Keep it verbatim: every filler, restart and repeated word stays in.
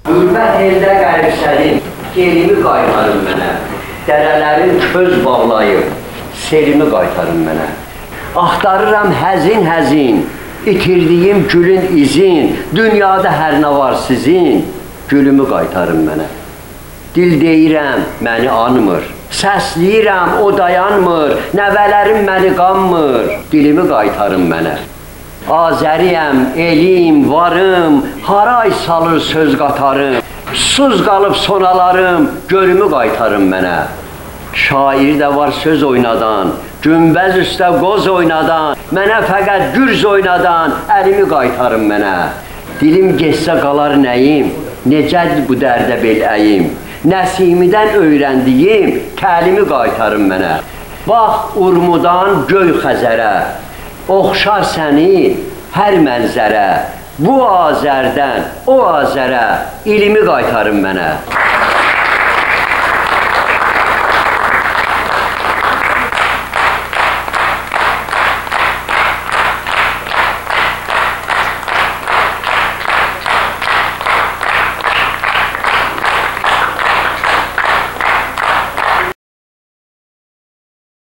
Qürbət eldə qəribsədim, gelimi qaytarın mənə. Dərələrin köz bağlayıb, selimi qaytarın mənə. Axtarıram həzin-həzin, itirdiyim gülün izin, dünyada hər nə var sizin, gülümü qaytarın mənə. Dil deyirəm, məni anmır, səsləyirəm, o dayanmır, nəvələrim məni qanmır, dilimi qaytarın mənə. Azəriyəm, elim, varım, haray salır söz qatarım, susuz qalıb sonalarım, gölümü qaytarın mənə. Şair də var söz oynadan, günbəz üstə qoz oynadan, mənə fəqət gürz oynadan, əlimi qaytarın mənə. Dilim geçsə qalar nəyim, necədir bu dərdə bel əyim, Nəsimidən öyrəndiyim, təlimi qaytarın mənə. Bax, Urmudan göy Xəzərə, oxşar səni hər mənzərə, bu Azərdən o Azərə, ilimi qaytarın mənə.